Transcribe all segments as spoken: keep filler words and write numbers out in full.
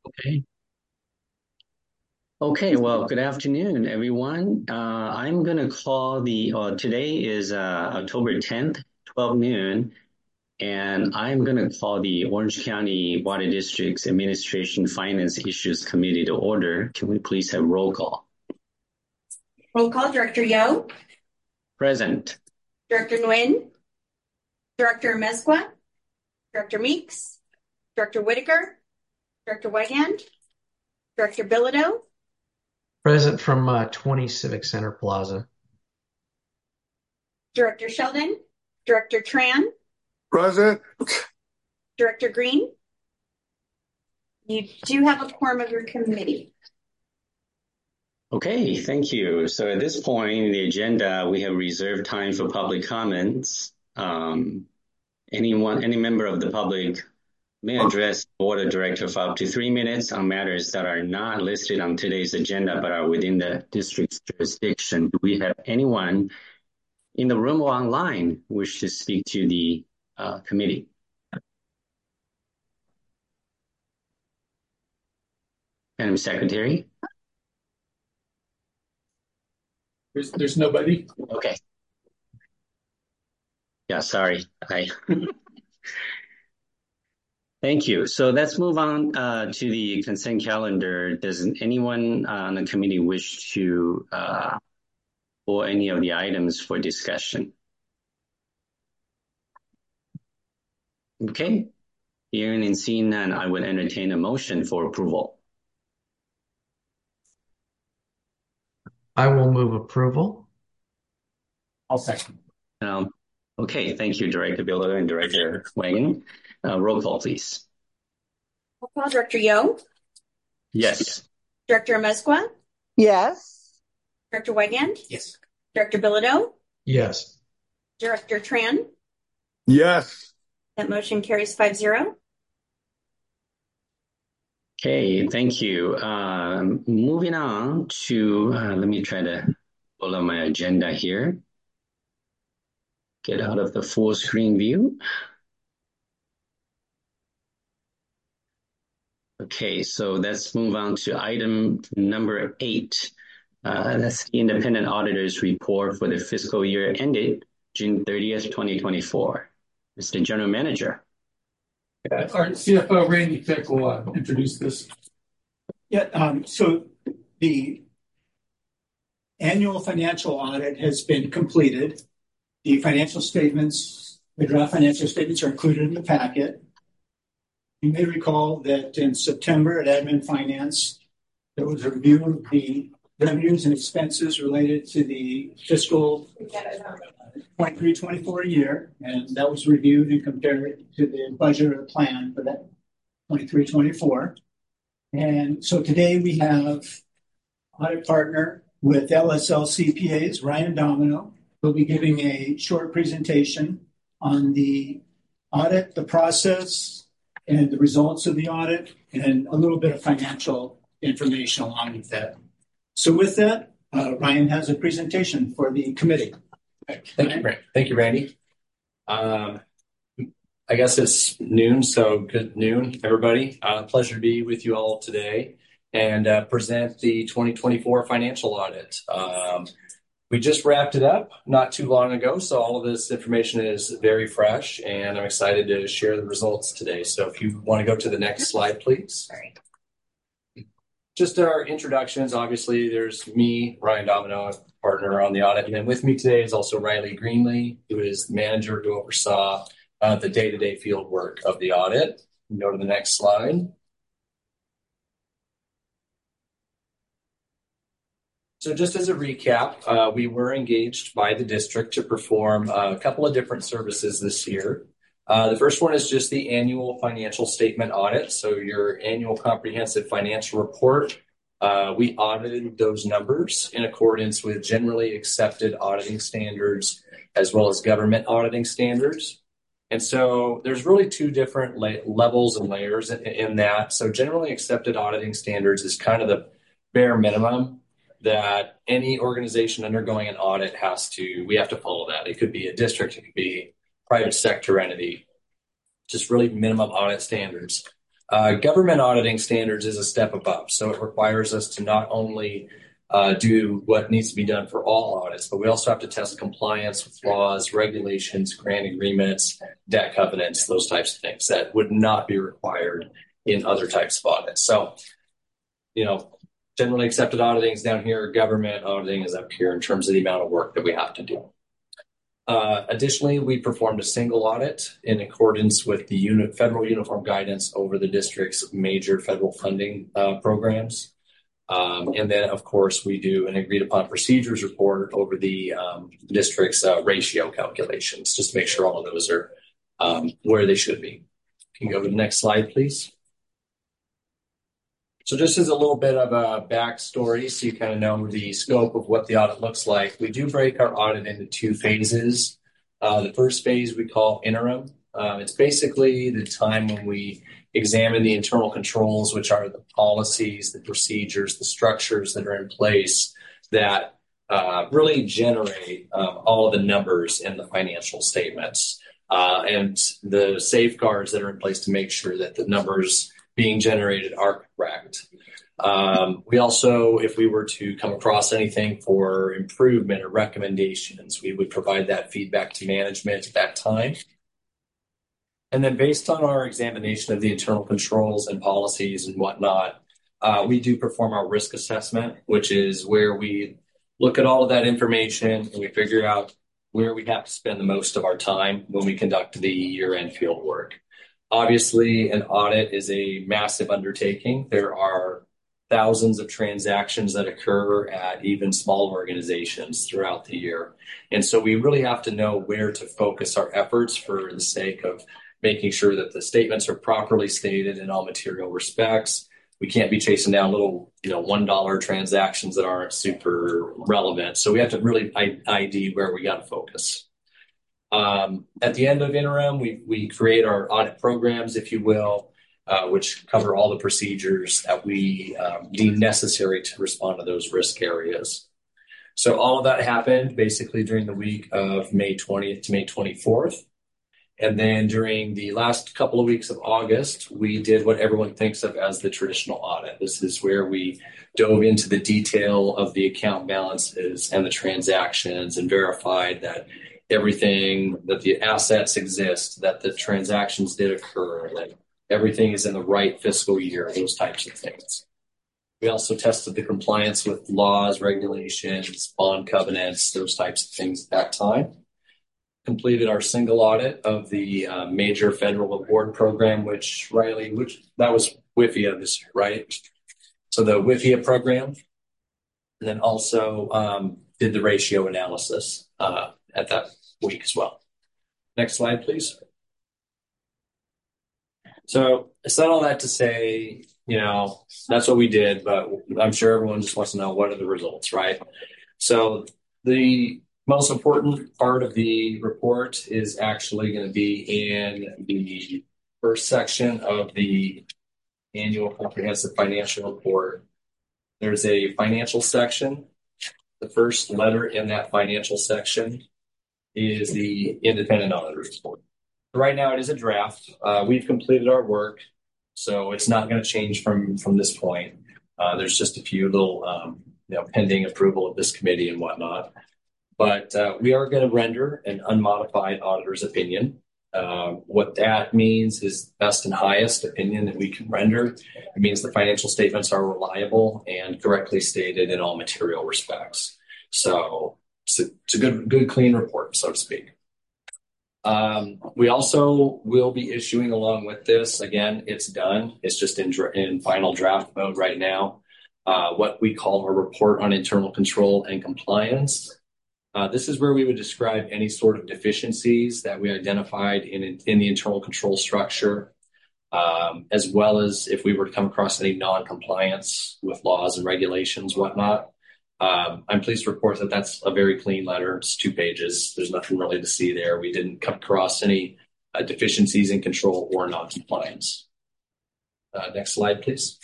Okay. Okay, well, good afternoon, everyone. Uh, I'm going to call the, uh, today is uh, October tenth, twelve noon, and I'm going to call the Orange County Water District's Administration Finance Issues Committee to order. Can we please have roll call? Roll call, Director Yo, Present. Director Nguyen, Director Mezqua, Director Meeks, Director Whitaker, Director Whitehand, Director Bilodeau, Present from uh, twenty Civic Center Plaza. Director Sheldon, Director Tran, Present. Director Green. You do have a quorum of your committee. Okay, thank you. So at this point in the agenda, we have reserved time for public comments. Um, anyone, any member of the public may address the board of director for up to three minutes on matters that are not listed on today's agenda but are within the district's jurisdiction. Do we have anyone in the room or online who wish to speak to the uh, committee? Madam Secretary? There's, there's nobody. Okay. Yeah, sorry. I Thank you. So let's move on uh, to the consent calendar. Does anyone uh, on the committee wish to uh, pull any of the items for discussion? Okay. Hearing and seeing none, I would entertain a motion for approval. I will move approval. I'll second. Um, okay, thank you, Director Bilodeau and Director Wang. Uh, roll call, please. Roll call, Director Yo, Yes. Director Mezqua, Yes. Director Whitehand, Yes. Director Bilodeau, Yes. Director Tran. Yes. That motion carries five zero. Okay, thank you. Um, moving on to, uh, let me try to pull up my agenda here. Get out of the full screen view. Okay, so let's move on to item number eight. Uh, that's the independent auditor's report for the fiscal year ended June thirtieth, twenty twenty-four. Mister General Manager. Yeah, our C F O Randy Fick will uh, introduce this. Yeah, um, so the annual financial audit has been completed. The financial statements, the draft financial statements are included in the packet. You may recall that in September at Admin Finance, there was a review of the revenues and expenses related to the fiscal twenty-three twenty-four year, and that was reviewed and compared to the budget or plan for that twenty-three twenty-four. And so today we have audit partner with L S L C P As, Ryan Domino, who'll be giving a short presentation on the audit, the process, and the results of the audit, and a little bit of financial information along with that. So with that, uh, Ryan has a presentation for the committee. Thank you, thank you, Randy. Um, I guess it's noon, so good noon, everybody. Uh, pleasure to be with you all today and uh, present the twenty twenty-four financial audit. Um, we just wrapped it up not too long ago, so all of this information is very fresh, and I'm excited to share the results today. So if you want to go to the next slide, please. All right. Just our introductions. Obviously, there's me, Ryan Domino, partner on the audit. And then with me today is also Riley Greenlee, who is the manager who oversaw uh, the day-to-day field work of the audit. Go to the next slide. So just as a recap, uh, we were engaged by the district to perform a couple of different services this year. Uh, the first one is just the annual financial statement audit. So your annual comprehensive financial report. Uh, we audited those numbers in accordance with generally accepted auditing standards as well as government auditing standards. And so there's really two different la- levels and layers in, in that. So generally accepted auditing standards is kind of the bare minimum that any organization undergoing an audit has to, we have to follow that. It could be a district, it could be private sector entity, just really minimum audit standards. Uh, government auditing standards is a step above, so it requires us to not only uh, do what needs to be done for all audits, but we also have to test compliance with laws, regulations, grant agreements, debt covenants, those types of things that would not be required in other types of audits. So, you know, generally accepted auditing is down here, government auditing is up here in terms of the amount of work that we have to do. Uh, additionally, we performed a single audit in accordance with the unit, federal uniform guidance over the district's major federal funding uh, programs. Um, and then, of course, we do an agreed upon procedures report over the um, district's uh, ratio calculations, just to make sure all of those are um, where they should be. Can you go to the next slide, please? So just as a little bit of a backstory, so you kind of know the scope of what the audit looks like, we do break our audit into two phases. Uh, the first phase we call interim. Uh, it's basically the time when we examine the internal controls, which are the policies, the procedures, the structures that are in place that uh, really generate um, all of the numbers in the financial statements uh, and the safeguards that are in place to make sure that the numbers being generated are correct. Um, we also, if we were to come across anything for improvement or recommendations, we would provide that feedback to management at that time. And then based on our examination of the internal controls and policies and whatnot, uh, we do perform our risk assessment, which is where we look at all of that information and we figure out where we have to spend the most of our time when we conduct the year-end field work. Obviously, an audit is a massive undertaking. There are thousands of transactions that occur at even small organizations throughout the year. And so we really have to know where to focus our efforts for the sake of making sure that the statements are properly stated in all material respects. We can't be chasing down little, you know, one dollar transactions that aren't super relevant. So we have to really I D where we got to focus. Um, at the end of interim, we, we create our audit programs, if you will, uh, which cover all the procedures that we um, deem necessary to respond to those risk areas. So all of that happened basically during the week of May twentieth to May twenty-fourth. And then during the last couple of weeks of August, we did what everyone thinks of as the traditional audit. This is where we dove into the detail of the account balances and the transactions and verified that everything, that the assets exist, that the transactions did occur, that everything is in the right fiscal year, those types of things. We also tested the compliance with laws, regulations, bond covenants, those types of things at that time. Completed our single audit of the uh, major federal award program, which Riley, which that was W I F I A this year, right? So the W I F I A program, and then also um, did the ratio analysis uh, at that week as well. Next slide, please. So I said all that to say, you know, that's what we did, but I'm sure everyone just wants to know what are the results, right? So the most important part of the report is actually going to be in the first section of the annual comprehensive financial report. There's a financial section. The first letter in that financial section is the independent auditor report. Right now it is a draft. Uh, we've completed our work, so it's not going to change from, from this point. Uh, there's just a few little um, you know, pending approval of this committee and whatnot. But uh, we are going to render an unmodified auditor's opinion. Uh, what that means is best and highest opinion that we can render. It means the financial statements are reliable and correctly stated in all material respects. So it's a, it's a good, good, clean report, so to speak. Um, we also will be issuing along with this. Again, it's done. It's just in, in final draft mode right now. Uh, what we call a report on internal control and compliance. Uh, this is where we would describe any sort of deficiencies that we identified in, in the internal control structure, um, as well as if we were to come across any non-compliance with laws and regulations, whatnot. Um, I'm pleased to report that that's a very clean letter. It's two pages. There's nothing really to see there. We didn't come across any uh, deficiencies in control or non-compliance. Uh, next slide, please.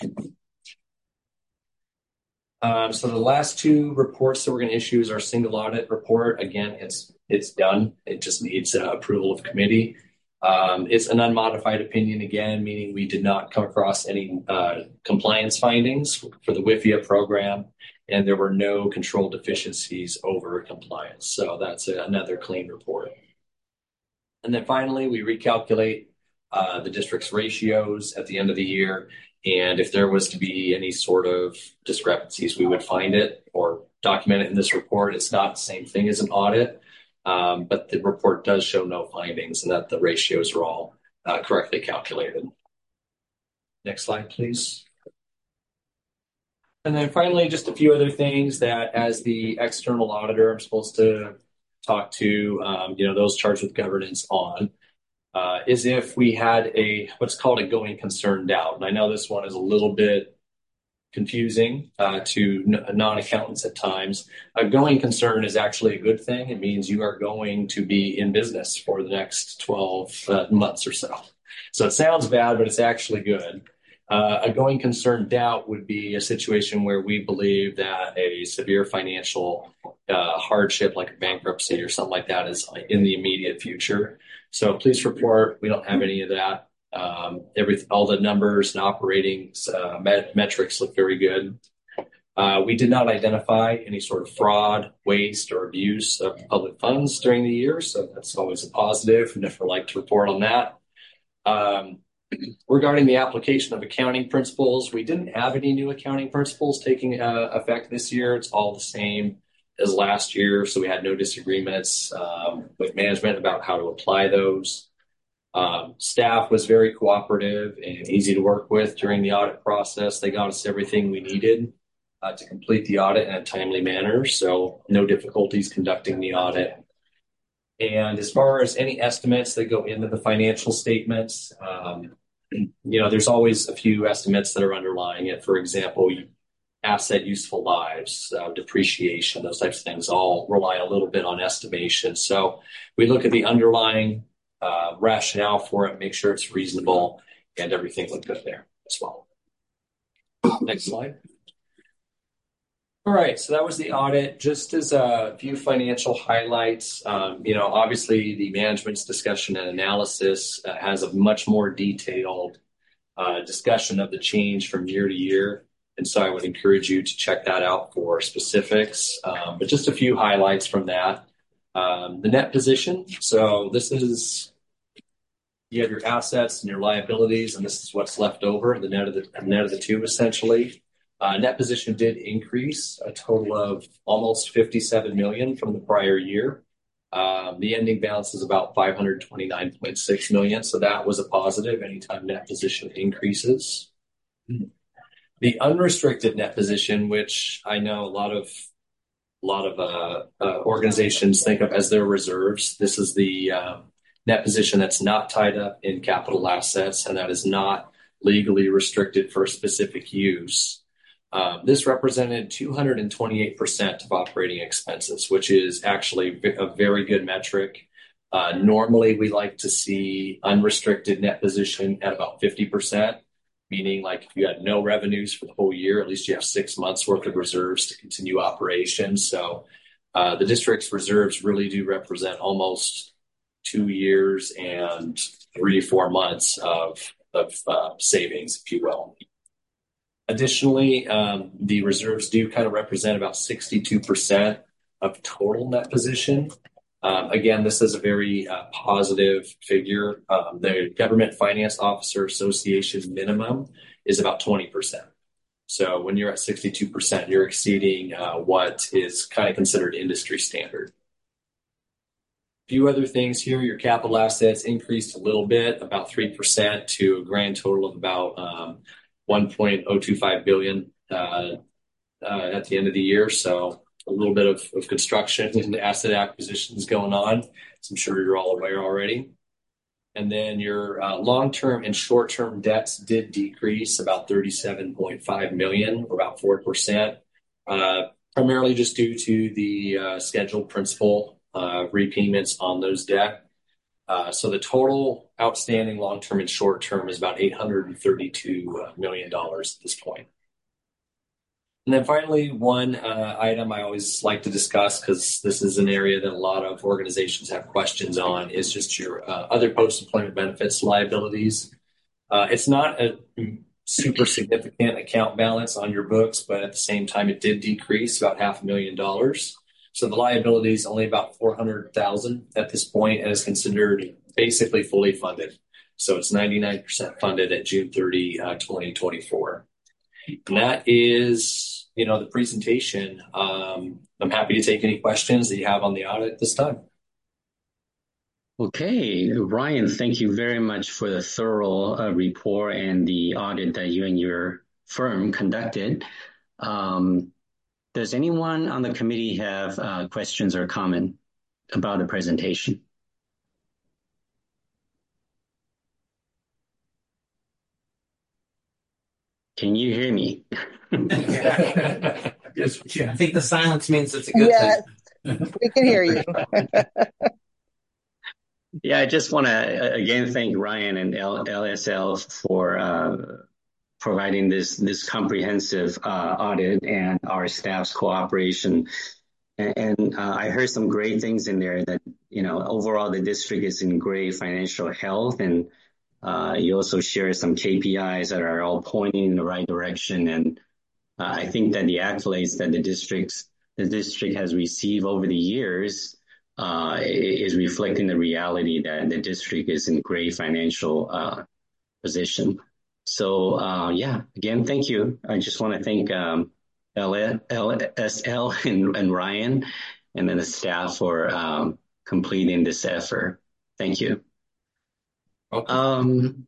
Um, so the last two reports that we're going to issue is our single audit report. Again, it's it's done. It just needs uh, approval of committee. Um, it's an unmodified opinion again, meaning we did not come across any uh, compliance findings for the W I F I A program, and there were no control deficiencies over compliance. So that's a, another clean report. And then finally, we recalculate uh, the district's ratios at the end of the year. And if there was to be any sort of discrepancies, we would find it or document it in this report. It's not the same thing as an audit. Um, but the report does show no findings and that the ratios are all uh, correctly calculated. Next slide, please. And then finally, just a few other things that as the external auditor, I'm supposed to talk to, um, you know, those charged with governance on, uh, is if we had a, what's called a going concern doubt. And I know this one is a little bit confusing uh, to non-accountants at times. A going concern is actually a good thing. It means you are going to be in business for the next twelve uh, months or so. So it sounds bad, but it's actually good. Uh, a going concern doubt would be a situation where we believe that a severe financial uh, hardship like bankruptcy or something like that is in the immediate future. So please report, we don't have any of that. Um, every, all the numbers and operating uh, met, metrics look very good. Uh, we did not identify any sort of fraud, waste, or abuse of public funds during the year, so that's always a positive. We never like to report on that. Um, regarding the application of accounting principles, we didn't have any new accounting principles taking uh, effect this year. It's all the same as last year, so we had no disagreements um, with management about how to apply those. Um, staff was very cooperative and easy to work with during the audit process. They got us everything we needed uh, to complete the audit in a timely manner, so no difficulties conducting the audit. And as far as any estimates that go into the financial statements, um, you know, there's always a few estimates that are underlying it. For example, asset useful lives, uh, depreciation, those types of things all rely a little bit on estimation. So we look at the underlying Uh, rationale for it, make sure it's reasonable, and everything looked good there as well. Next slide. All right, so that was the audit. Just as a few financial highlights, um, you know, obviously the management's discussion and analysis uh, has a much more detailed uh, discussion of the change from year to year. And so I would encourage you to check that out for specifics. Um, but just a few highlights from that. Um, the net position. So this is, you have your assets and your liabilities, and this is what's left over, the net of the, net of the two, essentially. Uh, net position did increase a total of almost fifty-seven million dollars from the prior year. Um, the ending balance is about five hundred twenty-nine point six million dollars. So that was a positive anytime net position increases. The unrestricted net position, which I know a lot of A lot of uh, uh, organizations think of as their reserves. This is the uh, net position that's not tied up in capital assets and that is not legally restricted for specific use. Uh, this represented two hundred twenty-eight percent of operating expenses, which is actually a very good metric. Uh, normally, we like to see unrestricted net position at about fifty percent. Meaning like if you had no revenues for the whole year, at least you have six months worth of reserves to continue operations. So uh, the district's reserves really do represent almost two years and three to four months of, of uh, savings, if you will. Additionally, um, the reserves do kind of represent about sixty-two percent of total net position. Um, again, this is a very uh, positive figure. Um, the Government Finance Officer Association minimum is about twenty percent. So when you're at sixty-two percent, you're exceeding uh, what is kind of considered industry standard. A few other things here. Your capital assets increased a little bit, about three percent to a grand total of about um, one point oh two five billion dollars uh, uh, at the end of the year. So a little bit of, of construction and asset acquisitions going on, as I'm sure you're all aware already. And then your uh, long-term and short-term debts did decrease about thirty-seven point five million dollars, or about four percent, uh, primarily just due to the uh, scheduled principal uh, repayments on those debt. Uh, so the total outstanding long-term and short-term is about eight hundred thirty-two million dollars at this point. And then finally, one uh, item I always like to discuss, because this is an area that a lot of organizations have questions on, is just your uh, other post-employment benefits liabilities. Uh, it's not a super significant account balance on your books, but at the same time, it did decrease about half a million dollars. So the liability is only about four hundred thousand dollars at this point and is considered basically fully funded. So it's ninety-nine percent funded at June thirtieth, uh, twenty twenty-four. And that is, you know, the presentation. Um, I'm happy to take any questions that you have on the audit at this time. Okay, Ryan, thank you very much for the thorough uh, report and the audit that you and your firm conducted. Um, does anyone on the committee have uh, questions or comment about the presentation? Can you hear me? Yes, we can. I think the silence means it's a good Yes, thing. we can hear you. Yeah, I just want to again thank Ryan and L- LSL for uh, providing this this comprehensive uh, audit and our staff's cooperation. And, and uh, I heard some great things in there that, you know, overall the district is in great financial health, and uh, you also share some K P Is that are all pointing in the right direction. And uh, I think that the accolades that the districts the district has received over the years uh, is reflecting the reality that the district is in great financial uh, position. So uh, yeah, again, thank you. I just want to thank um, L S L and, and Ryan and then the staff for um, completing this effort. Thank you. Okay. Um,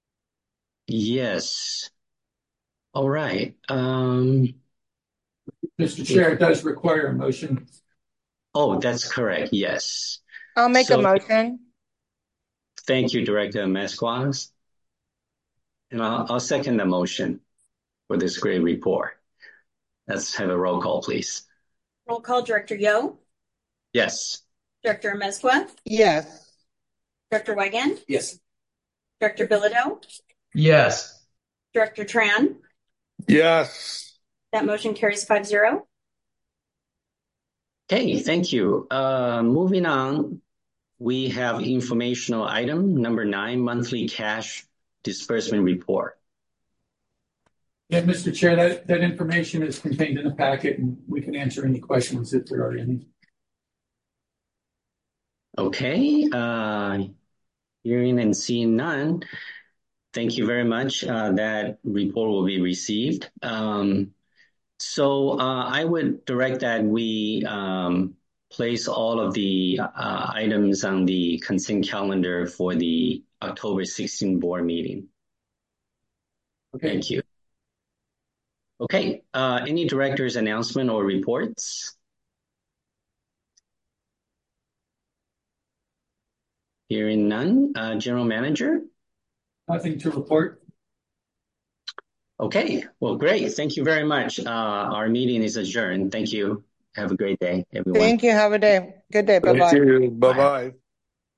yes. All right. Um, Mister Chair, it does require a motion. oh, that's correct. Yes. I'll make So, a motion. thank you, Director Mesquaz. And I'll, I'll second the motion for this great report. Let's have a roll call, please. Roll call, Director Yo, Yes. Director Amezcua, Yes. Director Weigand, Yes. Director Bilodeau, Yes. Director Tran. Yes. That motion carries five zero. Okay, thank you. Uh, moving on, we have informational item number nine, monthly cash disbursement report. Yeah, Mister Chair, that, that information is contained in the packet, and we can answer any questions if there are any. Okay, uh, hearing and seeing none, thank you very much. Uh, that report will be received. Um, so uh, I would direct that we um, place all of the uh, items on the consent calendar for the October sixteenth board meeting. Okay. Thank you. Okay, uh, any director's announcement or reports? Hearing none, uh, General Manager? Nothing to report. Okay, well, great. Thank you very much. Uh, our meeting is adjourned. Thank you. Have a great day, everyone. Thank you. Have a day. Good day. Thank Bye-bye. you. Bye-bye.